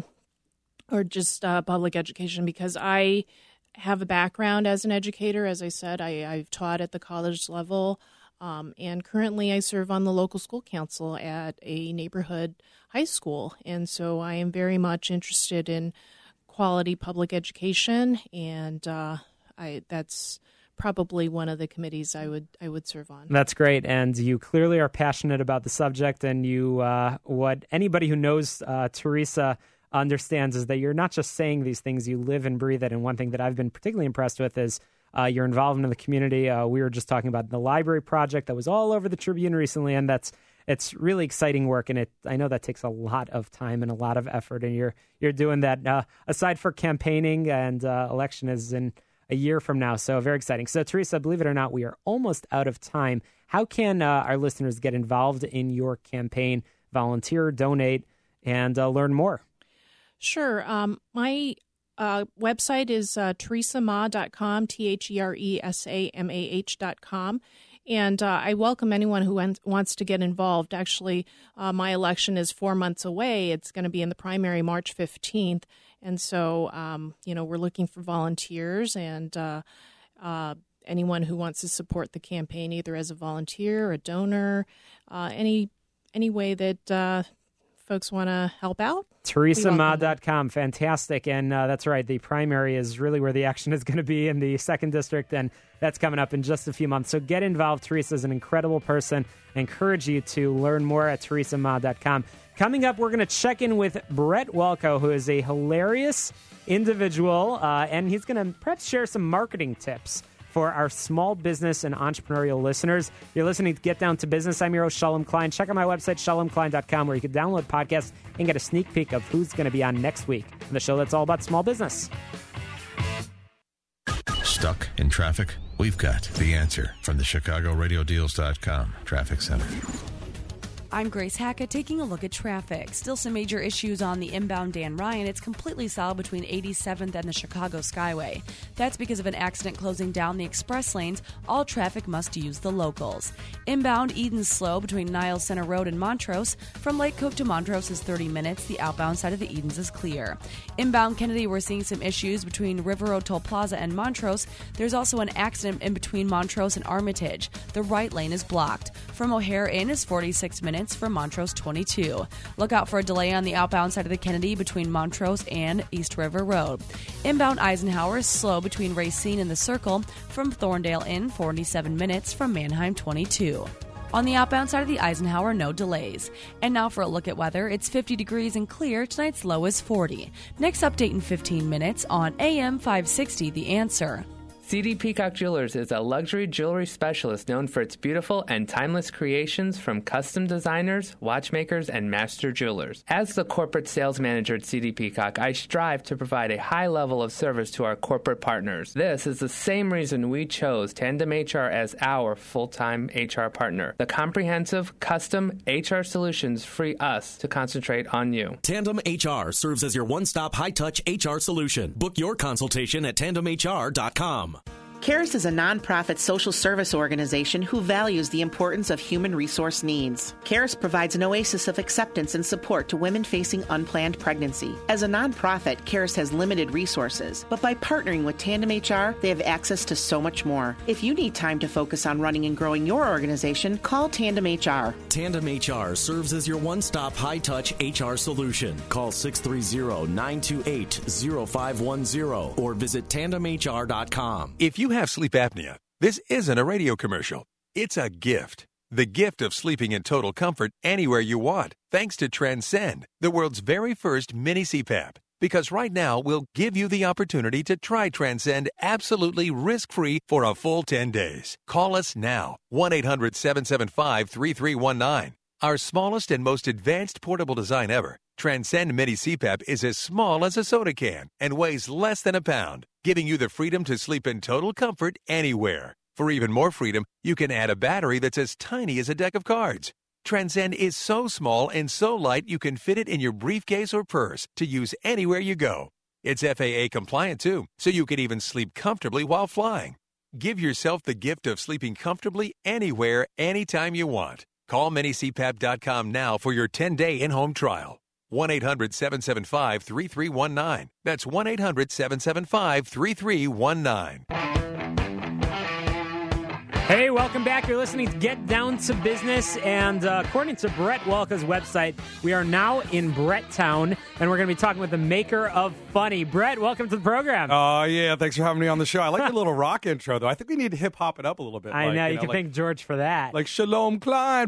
or just uh, public education, because I have a background as an educator. As I said, I, I've taught at the college level, um, and currently I serve on the local school council at a neighborhood high school. And so I am very much interested in quality public education, and uh, I that's probably one of the committees I would I would serve on. That's great, and you clearly are passionate about the subject. And you, uh, what anybody who knows uh, Teresa understands is that you're not just saying these things; you live and breathe it. And one thing that I've been particularly impressed with is uh, your involvement in the community. Uh, we were just talking about the library project that was all over the Tribune recently, and that's it's really exciting work. And it I know that takes a lot of time and a lot of effort, and you're you're doing that uh, aside for campaigning, and uh, election is in a year from now. So very exciting. So Teresa, believe it or not, we are almost out of time. How can uh, our listeners get involved in your campaign, volunteer, donate, and uh, learn more? Sure. Um, my uh, website is uh, teresa mah dot com, T H E R E S A M A H dot com. And uh, I welcome anyone who en- wants to get involved. Actually, uh, my election is four months away. It's going to be in the primary March fifteenth. And so, um, you know, we're looking for volunteers and uh, uh, anyone who wants to support the campaign, either as a volunteer, a donor, uh, any any way that uh, folks want to help out. teresa mah dot com. Fantastic. And uh, that's right. The primary is really where the action is going to be in the second district, and that's coming up in just a few months. So get involved. Teresa is an incredible person. I encourage you to learn more at teresa mah dot com. Coming up, we're going to check in with Brett Welko, who is a hilarious individual, uh, and he's going to perhaps share some marketing tips for our small business and entrepreneurial listeners. You're listening to Get Down to Business. I'm your host, Shalom Klein. Check out my website, shalom klein dot com, where you can download podcasts and get a sneak peek of who's going to be on next week on the show that's all about small business. Stuck in traffic? We've got the answer from the Chicago Radio Deals dot com Traffic Center. I'm Grace Hackett taking a look at traffic. Still some major issues on the inbound Dan Ryan. It's completely solid between eighty-seventh and the Chicago Skyway. That's because of an accident closing down the express lanes. All traffic must use the locals. Inbound Eden's slow between Niles Center Road and Montrose. From Lake Cook to Montrose is thirty minutes. The outbound side of the Edens is clear. Inbound Kennedy, we're seeing some issues between River Road Toll Plaza and Montrose. There's also an accident in between Montrose and Armitage. The right lane is blocked. From O'Hare Inn is forty-six minutes. From Montrose, twenty-two. Look out for a delay on the outbound side of the Kennedy between Montrose and East River Road. Inbound Eisenhower is slow between Racine and the Circle. From Thorndale Inn, forty-seven minutes. From Manheim, twenty-two. On the outbound side of the Eisenhower, no delays. And now for a look at weather. It's fifty degrees and clear. Tonight's low is forty. Next update in fifteen minutes on A M five sixty, The Answer. C D Peacock Jewelers is a luxury jewelry specialist known for its beautiful and timeless creations from custom designers, watchmakers, and master jewelers. As the corporate sales manager at C D Peacock, I strive to provide a high level of service to our corporate partners. This is the same reason we chose Tandem H R as our full-time H R partner. The comprehensive, custom H R solutions free us to concentrate on you. Tandem H R serves as your one-stop high-touch H R solution. Book your consultation at tandem h r dot com. CARES is a nonprofit social service organization who values the importance of human resource needs. CARES provides an oasis of acceptance and support to women facing unplanned pregnancy. As a nonprofit, CARES has limited resources, but by partnering with Tandem H R, they have access to so much more. If you need time to focus on running and growing your organization, call Tandem H R. Tandem H R serves as your one-stop high-touch H R solution. Call six three zero, nine two eight, zero five one zero or visit tandem h r dot com. If you have sleep apnea, this isn't a radio commercial. It's a gift. The gift of sleeping in total comfort anywhere you want, thanks to Transcend, the world's very first mini C PAP. Because right now, we'll give you the opportunity to try Transcend absolutely risk-free for a full ten days. Call us now, one eight hundred seven seven five three three one nine. Our smallest and most advanced portable design ever, Transcend Mini C PAP is as small as a soda can and weighs less than a pound, giving you the freedom to sleep in total comfort anywhere. For even more freedom, you can add a battery that's as tiny as a deck of cards. Transcend is so small and so light you can fit it in your briefcase or purse to use anywhere you go. It's F A A compliant too, so you can even sleep comfortably while flying. Give yourself the gift of sleeping comfortably anywhere, anytime you want. Call mini C PAP dot com now for your ten-day in-home trial. one eight hundred seven seven five three three one nine. That's one eight hundred seven seven five three three one nine. Hey, welcome back. You're listening to Get Down to Business, and uh, according to Brett Walka's website, we are now in Bretttown, and we're going to be talking with the maker of Funny. Brett, welcome to the program. Oh, uh, yeah, thanks for having me on the show. I like the little rock intro, though. I think we need to hip-hop it up a little bit. I like, know, you, you know, can like, thank George for that. Like, Shalom Klein,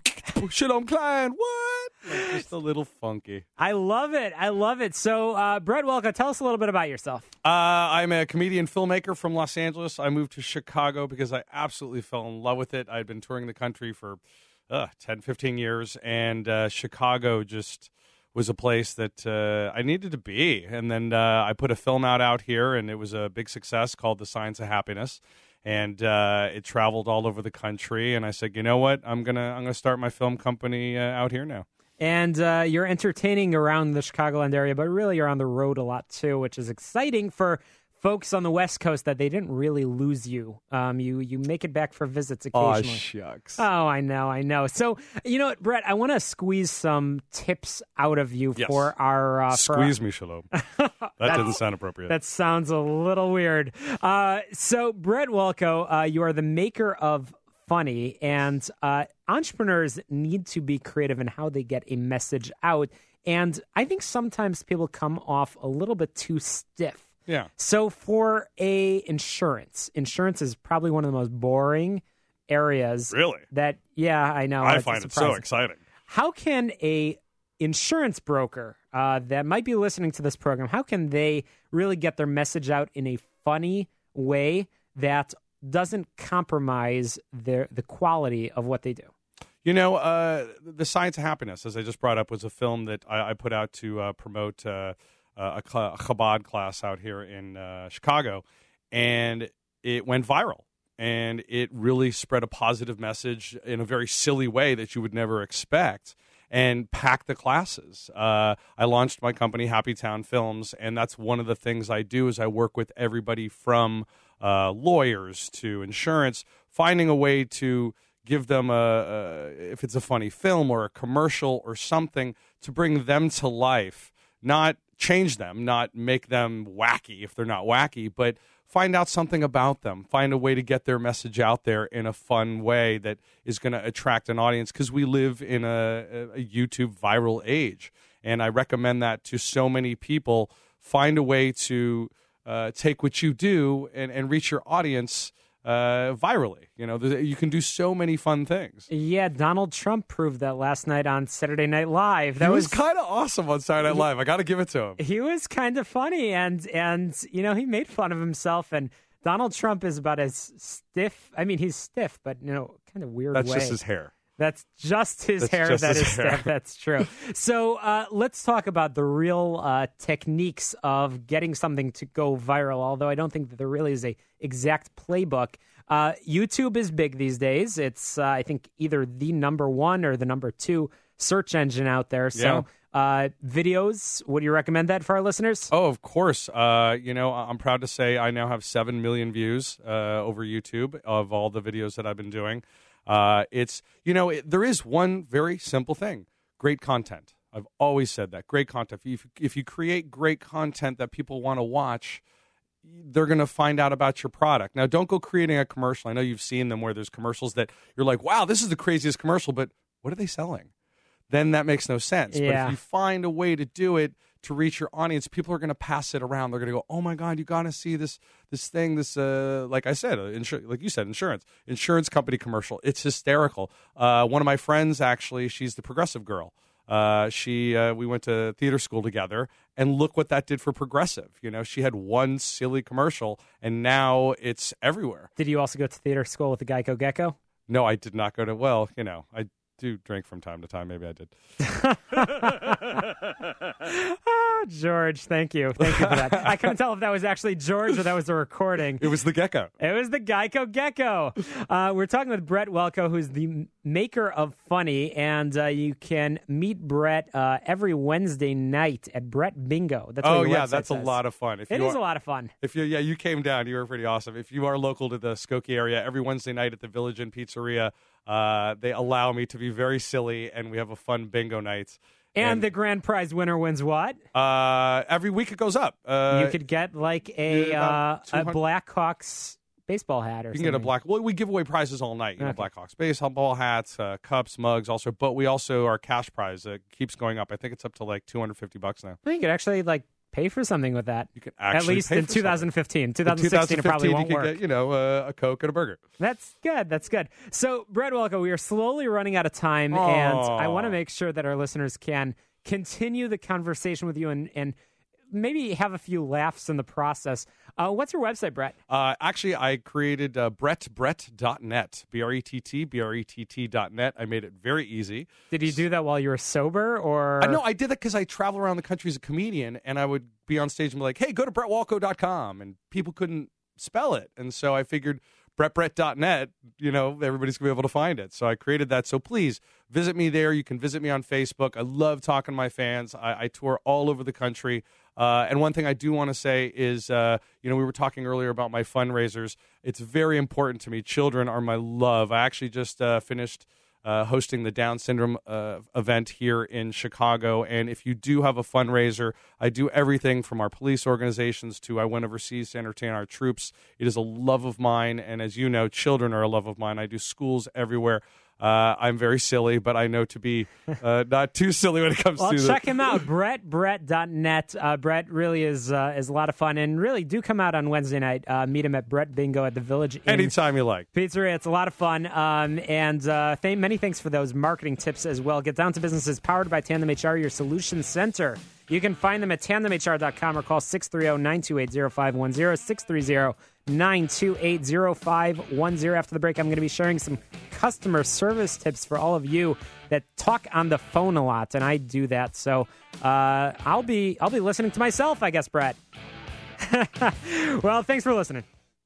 Shalom Klein, what? Like, just a little funky. I love it. I love it. So, uh, Brett Walka, tell us a little bit about yourself. Uh, I'm a comedian filmmaker from Los Angeles. I moved to Chicago because I absolutely fell in love with it. I'd been touring the country for uh, ten, fifteen years, and uh, Chicago just was a place that uh, I needed to be. And then uh, I put a film out out here, and it was a big success called The Science of Happiness. And uh, it traveled all over the country. And I said, you know what? I'm gonna I'm gonna start my film company uh, out here now. And uh, you're entertaining around the Chicagoland area, but really you're on the road a lot too, which is exciting for folks on the West Coast that they didn't really lose you. Um, you you make it back for visits occasionally. Oh, shucks. Oh, I know, I know. So, you know what, Brett, I want to squeeze some tips out of you Yes. for our... Uh, Squeeze for our... me, Shalom. That didn't sound appropriate. That sounds a little weird. Uh, so, Brett Walko, uh, you are the maker of Funny, and uh, entrepreneurs need to be creative in how they get a message out. And I think sometimes people come off a little bit too stiff. Yeah. So for a insurance, insurance is probably one of the most boring areas. Really? That yeah, I know. I It's find it so surprising. exciting. How can a insurance broker uh, that might be listening to this program, how can they really get their message out in a funny way that doesn't compromise their the quality of what they do? You know, uh, The Science of Happiness, as I just brought up, was a film that I, I put out to uh, promote uh, a, cl- a Chabad class out here in uh, Chicago, and it went viral. And it really spread a positive message in a very silly way that you would never expect, and packed the classes. Uh, I launched my company, Happy Town Films, and that's one of the things I do is I work with everybody from uh, lawyers to insurance, finding a way to give them a, a, if it's a funny film or a commercial or something, to bring them to life, not change them, not make them wacky if they're not wacky, but find out something about them, find a way to get their message out there in a fun way that is going to attract an audience, because we live in a, a YouTube viral age. And I recommend that to so many people. Find a way to uh, take what you do and, and reach your audience uh, virally. You know, you can do so many fun things. Yeah, Donald Trump proved that last night on Saturday Night Live. That he was, was kind of awesome on Saturday Night Live. I got to give it to him. He was kind of funny, and and you know, he made fun of himself. And Donald Trump is about as stiff. I mean, he's stiff, but you know, kind of weird. That's way. just his hair. That's just his That's hair. just that his is hair. stiff. That's true. So uh, let's talk about the real uh, techniques of getting something to go viral. Although I don't think that there really is a exact playbook. Uh, YouTube is big these days. It's, uh, I think, either the number one or the number two search engine out there. So Yeah. uh, videos, would you recommend that for our listeners? Oh, of course. Uh, you know, I'm proud to say I now have seven million views uh, over YouTube of all the videos that I've been doing. Uh, it's, you know, it, there is one very simple thing. Great content. I've always said that. Great content. If, if you create great content that people want to watch, they're going to find out about your product. Now, don't go creating a commercial. I know you've seen them where there's commercials that you're like, wow, this is the craziest commercial, but what are they selling? Then that makes no sense. Yeah. But if you find a way to do it to reach your audience, people are going to pass it around. They're going to go, oh my God, you got to see this this thing, this, uh, like I said, uh, insur- like you said, insurance, insurance company commercial. It's hysterical. Uh, one of my friends, actually, she's the Progressive Girl. Uh, she uh, we went to theater school together, and look what that did for Progressive. You know, she had one silly commercial, and now it's everywhere. Did you also go to theater school with the Geico Gecko? No, I did not go to. Well, you know, I do drink from time to time. Maybe I did. Oh, George, thank you. Thank you for that. I couldn't tell if that was actually George or that was a recording. It was the Gecko. It was the Geico Gecko. Uh, we're talking with Brett Welko, who's the maker of Funny, and uh, you can meet Brett uh, every Wednesday night at Brett Bingo. That's what Oh your yeah, website that's says. a lot of fun. If It you is are, a lot of fun. If you yeah, you came down, you were pretty awesome. If you are local to the Skokie area, every Wednesday night at the Village Inn Pizzeria, uh, they allow me to be very silly, and we have a fun bingo night. And, And the grand prize winner wins what? uh, every week it goes up. Uh, you could get like a yeah, uh, about a Blackhawks baseball hat or You can something. get a black. Well, we give away prizes all night. You know, Okay. Blackhawks baseball hats, uh, cups, mugs, also. But we also our cash prize uh, keeps going up. I think it's up to like two hundred fifty bucks now. Well, you could actually like pay for something with that. You could At actually least pay in for twenty fifteen. In twenty sixteen, it probably won't you work. can get, you know, uh, a Coke and a burger. That's good. That's good. So, Brett Welko, we are slowly running out of time, Aw. and I want to make sure that our listeners can continue the conversation with you and, and maybe have a few laughs in the process. Uh, what's your website, Brett? Uh, actually, I created uh, brett brett dot net, B R E T T, B R E T T dot net. I made it very easy. Did you do that while you were sober, or? I know I did that because I travel around the country as a comedian, and I would be on stage and be like, hey, go to brett walco dot com, and people couldn't spell it. And so I figured brett brett dot net, you know, everybody's going to be able to find it. So I created that. So please visit me there. You can visit me on Facebook. I love talking to my fans. I, I tour all over the country. Uh, and one thing I do want to say is, uh, you know, we were talking earlier about my fundraisers. It's very important to me. Children are my love. I actually just uh, finished uh, hosting the Down syndrome uh, event here in Chicago. And if you do have a fundraiser, I do everything from our police organizations to I went overseas to entertain our troops. It is a love of mine. And as you know, children are a love of mine. I do schools everywhere. Uh, I'm very silly, but I know to be uh, not too silly when it comes well, to the... check him out, brett brett dot net. Uh, Brett really is uh, is a lot of fun, and really do come out on Wednesday night. Uh, meet him at Brett Bingo at the Village Inn Anytime you like. Pizzeria. It's a lot of fun, um, and uh, th- many thanks for those marketing tips as well. Get Down to Business is powered by Tandem H R, your solution center. You can find them at tandem h r dot com or call six three zero, nine two eight, zero five one zero, six three zero, nine two eight, zero five one zero. After the break, I'm going to be sharing some customer service tips for all of you that talk on the phone a lot, and I do that. So uh, I'll be I'll be listening to myself, I guess, Brett. Well, thanks for listening.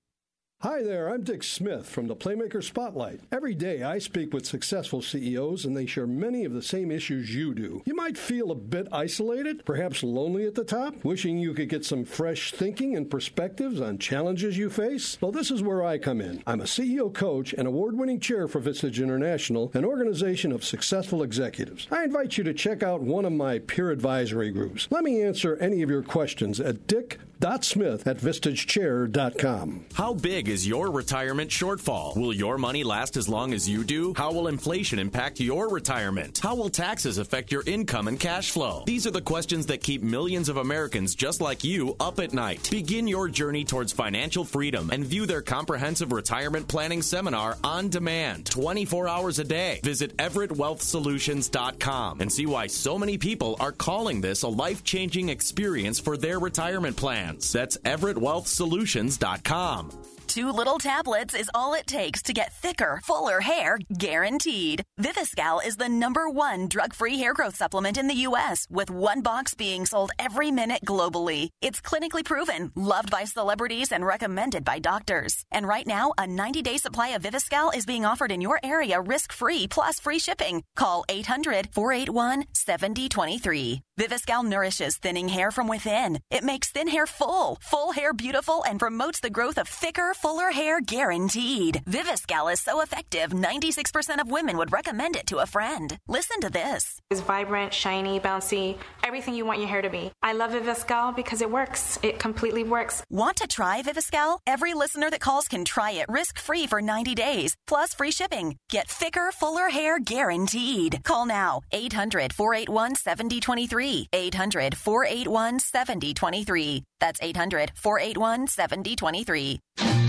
Hi there, I'm Dick Smith from the Playmaker Spotlight. Every day I speak with successful C E Os and they share many of the same issues you do. You might feel a bit isolated, perhaps lonely at the top, wishing you could get some fresh thinking and perspectives on challenges you face. Well, this is where I come in. I'm a C E O coach and award-winning chair for Vistage International, an organization of successful executives. I invite you to check out one of my peer advisory groups. Let me answer any of your questions at dick.smith at vistagechair dot com. How big is your retirement shortfall? Will your money last as long as you do? How will inflation impact your retirement? How will taxes affect your income and cash flow? These are the questions that keep millions of Americans just like you up at night. Begin your journey towards financial freedom and view their comprehensive retirement planning seminar on demand, twenty-four hours a day. Visit everett wealth solutions dot com and see why so many people are calling this a life-changing experience for their retirement plans. That's everett wealth solutions dot com. Two little tablets is all it takes to get thicker, fuller hair, guaranteed. Viviscal is the number one drug-free hair growth supplement in the U S, with one box being sold every minute globally. It's clinically proven, loved by celebrities, and recommended by doctors. And right now, a ninety-day supply of Viviscal is being offered in your area risk-free plus free shipping. Call eight hundred, four eight one, seven zero two three. Viviscal nourishes thinning hair from within. It makes thin hair full, full hair beautiful, and promotes the growth of thicker, fuller hair guaranteed. Viviscal is so effective, ninety-six percent of women would recommend it to a friend. Listen to this. It's vibrant, shiny, bouncy, everything you want your hair to be. I love Viviscal because it works. It completely works. Want to try Viviscal? Every listener that calls can try it risk-free for ninety days, plus free shipping. Get thicker, fuller hair guaranteed. Call now, eight hundred, four eight one, seven zero two three. eight hundred, four eight one, seven zero two three. That's eight hundred, four eight one, seven zero two three.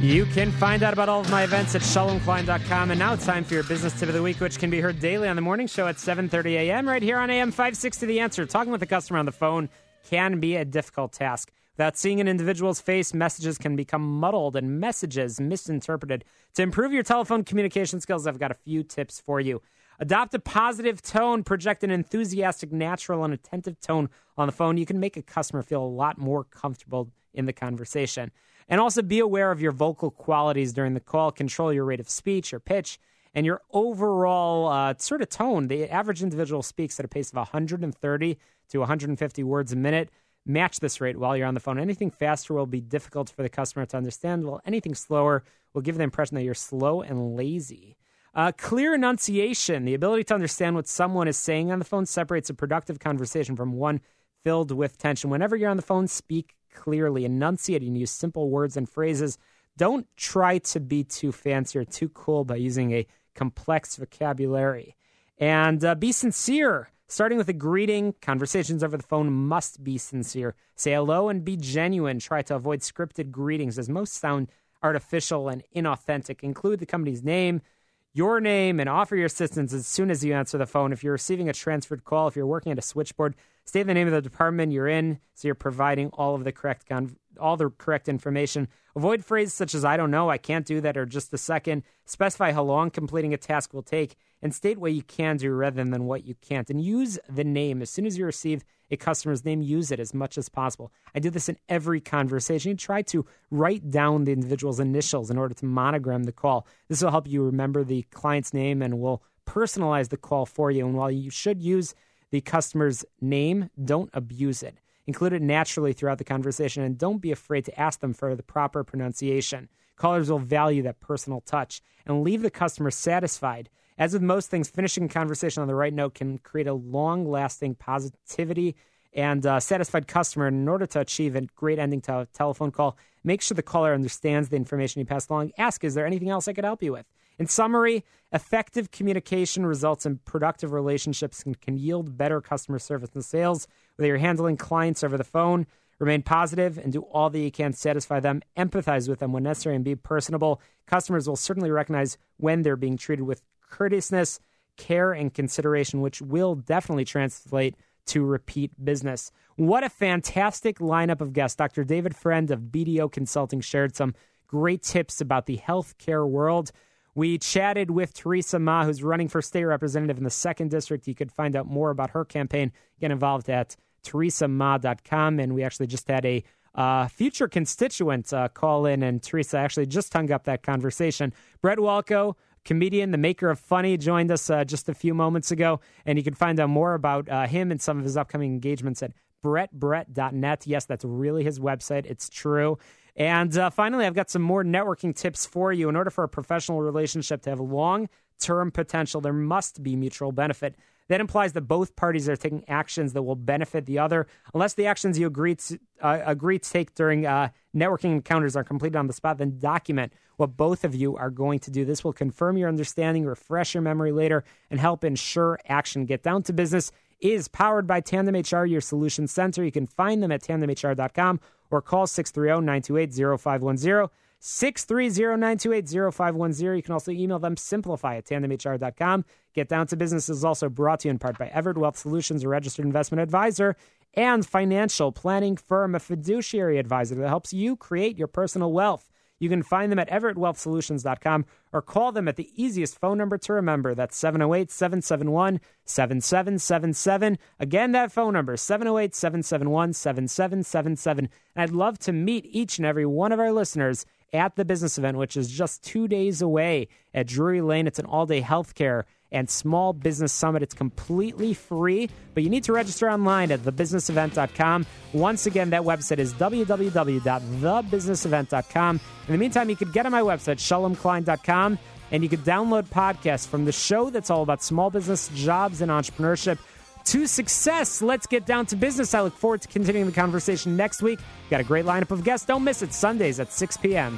You can find out about all of my events at shalom klein dot com. And now it's time for your business tip of the week, which can be heard daily on the morning show at seven thirty a.m. right here on A M five sixty The Answer. Talking with a customer on the phone can be a difficult task. Without seeing an individual's face, messages can become muddled and messages misinterpreted. To improve your telephone communication skills, I've got a few tips for you. Adopt a positive tone, project an enthusiastic, natural, and attentive tone on the phone. You can make a customer feel a lot more comfortable in the conversation. And also be aware of your vocal qualities during the call. Control your rate of speech, your pitch, and your overall uh, sort of tone. The average individual speaks at a pace of one hundred thirty to one hundred fifty words a minute. Match this rate while you're on the phone. Anything faster will be difficult for the customer to understand, while anything slower will give the impression that you're slow and lazy. Uh, clear enunciation. The ability to understand what someone is saying on the phone separates a productive conversation from one filled with tension. Whenever you're on the phone, speak clearly, enunciate, and use simple words and phrases. Don't try to be too fancy or too cool by using a complex vocabulary. And uh, be sincere. Starting with a greeting, conversations over the phone must be sincere. Say hello and be genuine. Try to avoid scripted greetings, as most sound artificial and inauthentic. Include the company's name, your name, and offer your assistance as soon as you answer the phone. If you're receiving a transferred call, if you're working at a switchboard, state the name of the department you're in so you're providing all of the correct con- all the correct information. Avoid phrases such as, I don't know, I can't do that, or just a second. Specify how long completing a task will take, and state what you can do rather than what you can't. And use the name. As soon as you receive a customer's name, use it as much as possible. I do this in every conversation. You try to write down the individual's initials in order to monogram the call. This will help you remember the client's name and will personalize the call for you. And while you should use the customer's name, don't abuse it. Include it naturally throughout the conversation, and don't be afraid to ask them for the proper pronunciation. Callers will value that personal touch, and leave the customer satisfied. As with most things, finishing a conversation on the right note can create a long-lasting positivity and uh, satisfied customer. And in order to achieve a great ending to a telephone call, make sure the caller understands the information you pass along. Ask, is there anything else I could help you with? In summary, effective communication results in productive relationships and can yield better customer service and sales. Whether you're handling clients over the phone, remain positive and do all that you can to satisfy them. Empathize with them when necessary and be personable. Customers will certainly recognize when they're being treated with courteousness, care, and consideration, which will definitely translate to repeat business. What a fantastic lineup of guests. Doctor David Friend of B D O Consulting shared some great tips about the healthcare world. We chatted with Teresa Ma, who's running for state representative in the second District. You could find out more about her campaign. Get involved at teresa ma dot com. And we actually just had a uh, future constituent uh, call in, and Teresa actually just hung up that conversation. Brett Walko, comedian, the maker of Funny, joined us uh, just a few moments ago. And you can find out more about uh, him and some of his upcoming engagements at brett brett dot net. Yes, that's really his website. It's true. And uh, finally, I've got some more networking tips for you. In order for a professional relationship to have long-term potential, there must be mutual benefit. That implies that both parties are taking actions that will benefit the other. Unless the actions you agree to, uh, agree to take during uh, networking encounters are completed on the spot, then document what both of you are going to do. This will confirm your understanding, refresh your memory later, and help ensure action. Get Down to Business is powered by Tandem H R, your solution center. You can find them at tandem h r dot com or call six three zero, nine two eight, zero five one zero, six three zero, nine two eight, zero five one zero. You can also email them, simplify at tandem h r dot com. Get Down to Business is also brought to you in part by Everett Wealth Solutions, a registered investment advisor and financial planning firm, a fiduciary advisor that helps you create your personal wealth. You can find them at everett wealth solutions dot com or call them at the easiest phone number to remember. That's seven oh eight, seven seven one, seven seven seven seven. Again, that phone number, seven oh eight, seven seven one, seven seven seven seven. And I'd love to meet each and every one of our listeners at the business event, which is just two days away at Drury Lane. It's an all-day healthcare and small business summit. It's completely free, but you need to register online at the business event dot com. Once again, that website is w w w dot the business event dot com. In the meantime, you could get on my website, shalom klein dot com, and you could download podcasts from the show that's all about small business, jobs, and entrepreneurship to success. Let's get down to business. I look forward to continuing the conversation next week. Got a great lineup of guests. Don't miss it. Sundays at six p.m.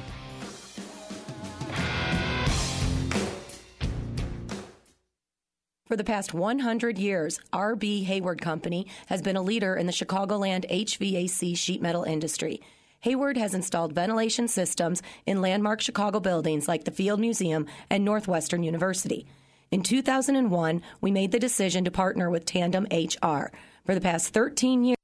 For the past one hundred years, R B. Hayward Company has been a leader in the Chicagoland H V A C sheet metal industry. Hayward has installed ventilation systems in landmark Chicago buildings like the Field Museum and Northwestern University. In two thousand one, we made the decision to partner with Tandem H R. For the past thirteen years,